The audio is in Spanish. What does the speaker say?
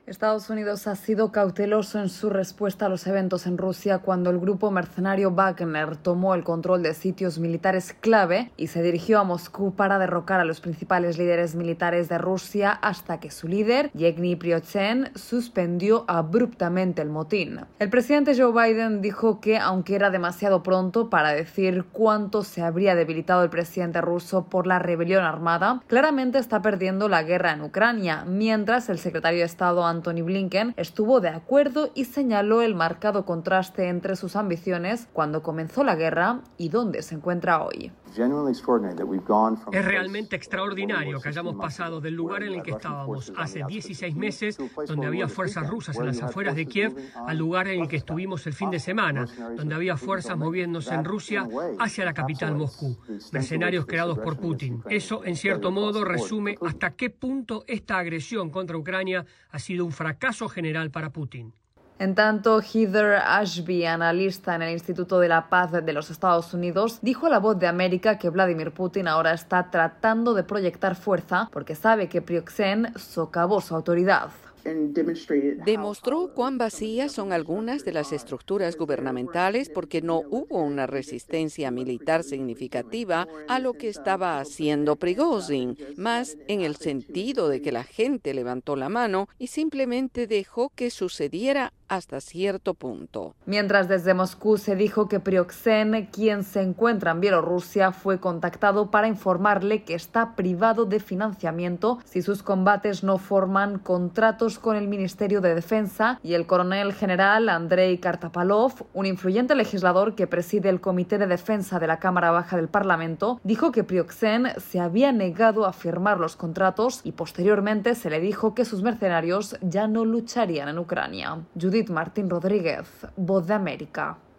Estados Unidos ha sido cauteloso en su respuesta a los eventos en Rusia cuando el grupo mercenario Wagner tomó el control de sitios militares clave y se dirigió a Moscú para derrocar a los principales líderes militares de Rusia hasta que su líder, Yevgeny Prigozhin, suspendió abruptamente el motín. El presidente Joe Biden dijo que, aunque era demasiado pronto para decir cuánto se habría debilitado el presidente ruso por la rebelión armada, claramente está perdiendo la guerra en Ucrania, mientras el secretario de Estado Antony Blinken estuvo de acuerdo y señaló el marcado contraste entre sus ambiciones cuando comenzó la guerra y dónde se encuentra hoy. Es realmente extraordinario que hayamos pasado del lugar en el que estábamos hace 16 meses, donde había fuerzas rusas en las afueras de Kiev, al lugar en el que estuvimos el fin de semana, donde había fuerzas moviéndose en Rusia hacia la capital Moscú, mercenarios creados por Putin. Eso, en cierto modo, resume hasta qué punto esta agresión contra Ucrania ha sido un fracaso general para Putin. En tanto, Heather Ashby, analista en el Instituto de la Paz de los Estados Unidos, dijo a La Voz de América que Vladimir Putin ahora está tratando de proyectar fuerza porque sabe que Prigozhin socavó su autoridad. Demostró cuán vacías son algunas de las estructuras gubernamentales porque no hubo una resistencia militar significativa a lo que estaba haciendo Prigozhin, más en el sentido de que la gente levantó la mano y simplemente dejó que sucediera hasta cierto punto. Mientras desde Moscú se dijo que Prigozhin, quien se encuentra en Bielorrusia, fue contactado para informarle que está privado de financiamiento si sus combates no forman contratos con el Ministerio de Defensa, y el coronel general Andrei Kartapalov, un influyente legislador que preside el Comité de Defensa de la Cámara Baja del Parlamento, dijo que Prigozhin se había negado a firmar los contratos y posteriormente se le dijo que sus mercenarios ya no lucharían en Ucrania. Judith Martín Rodríguez, Voz de América.